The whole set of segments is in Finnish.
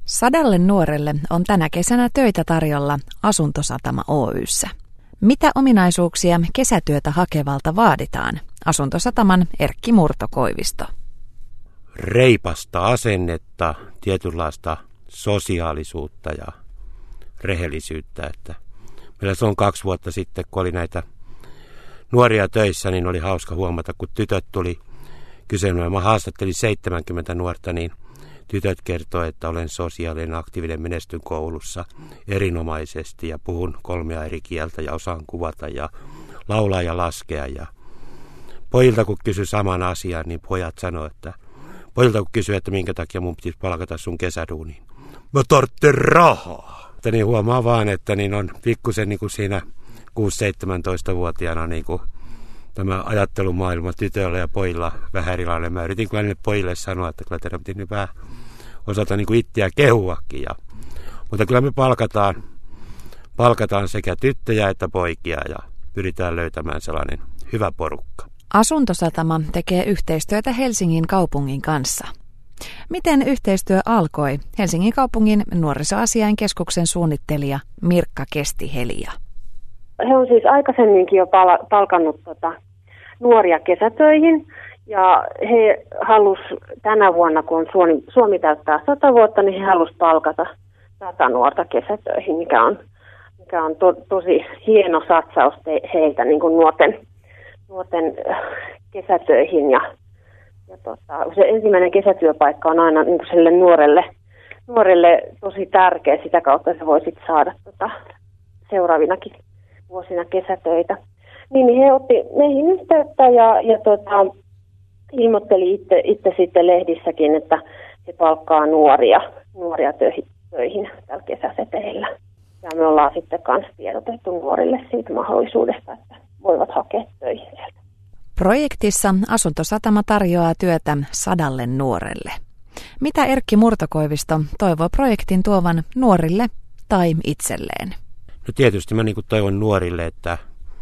100 nuorelle on tänä kesänä töitä tarjolla Asuntosatama Oy:ssä. Mitä ominaisuuksia kesätyötä hakevalta vaaditaan? Asuntosataman Erkki Murto-Koivisto. Reipasta asennetta, tietynlaista sosiaalisuutta ja rehellisyyttä. Että meillä se on 2 vuotta sitten, kun oli näitä nuoria töissä, niin oli hauska huomata, kun tytöt tuli kyselemään. Mä haastattelin 70 nuorta, niin tytöt kertoi, että olen sosiaalinen, aktiivinen, menestyn koulussa erinomaisesti ja puhun 3 eri kieltä ja osaan kuvata ja laulaa ja laskea. Ja pojilta kun kysyi saman asian, niin pojat sanoi, että että minkä takia mun pitäisi palkata sun kesäduuniin. Mä tarvitsen rahaa. Että niin huomaa vaan, että niin on pikkusen niin kuin siinä 6-17-vuotiaana niin kuin tämä ajattelumaailma tytöillä ja pojilla vähän erilainen. Mä yritin kyllä niille pojille sanoa, että kyllä teidän pitää vähän osata niin kuin itseä kehuakin. Mutta kyllä me palkataan sekä tyttöjä että poikia ja pyritään löytämään sellainen hyvä porukka. Asuntosatama tekee yhteistyötä Helsingin kaupungin kanssa. Miten yhteistyö alkoi? Helsingin kaupungin nuorisoasiainkeskuksen suunnittelija Mirkka Kesti-Helia. He on siis aikaisemminkin jo palkannut nuoria kesätöihin ja he halusi tänä vuonna, kun Suomi täyttää 100 vuotta, niin he halusi palkata 100 nuorta kesätöihin, mikä on tosi hieno satsaus heiltä niin kuin nuorten kesätöihin ja se ensimmäinen kesätyöpaikka on aina niin kuin sille nuorelle tosi tärkeä, sitä kautta se voi sitten saada seuraavinakin vuosina kesätöitä. Niin he otti meihin yhteyttä ja ilmoitteli itse sitten lehdissäkin, että he palkkaa nuoria töihin tällä kesäseteillä. Ja me ollaan sitten kanssa tiedotettu nuorille siitä mahdollisuudesta, että voivat hakea töihin sieltä. Projektissa Asuntosatama tarjoaa työtä 100 nuorelle. Mitä Erkki Murto-Koivisto toivoo projektin tuovan nuorille tai itselleen? No tietysti mä toivon nuorille, että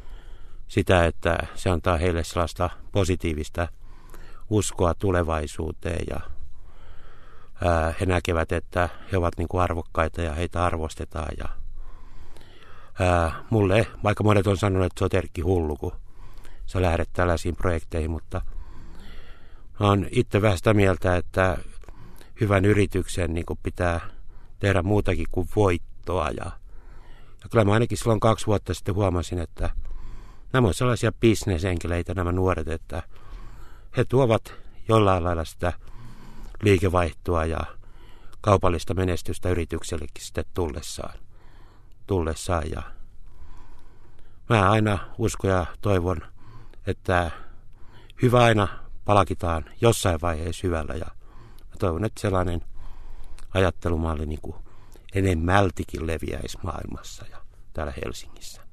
se antaa heille sellaista positiivista uskoa tulevaisuuteen ja he näkevät, että he ovat arvokkaita ja heitä arvostetaan. Ja mulle, vaikka monet on sanonut, että sä oot Erkki hullu, kun sä lähdet tällaisiin projekteihin, mutta mä oon itse vähän sitä mieltä, että hyvän yrityksen pitää tehdä muutakin kuin voittoa. Ja kyllä mä ainakin silloin 2 vuotta sitten huomasin, että nämä on sellaisia bisnesenkeleitä nämä nuoret, että he tuovat jollain lailla sitä liikevaihtoa ja kaupallista menestystä yrityksellekin sitten tullessaan. Ja mä aina uskon ja toivon, että hyvä aina palkitaan jossain vaiheessa hyvällä ja mä toivon, että sellainen ajattelumalli enemmältikin leviäisi maailmassa ja täällä Helsingissä.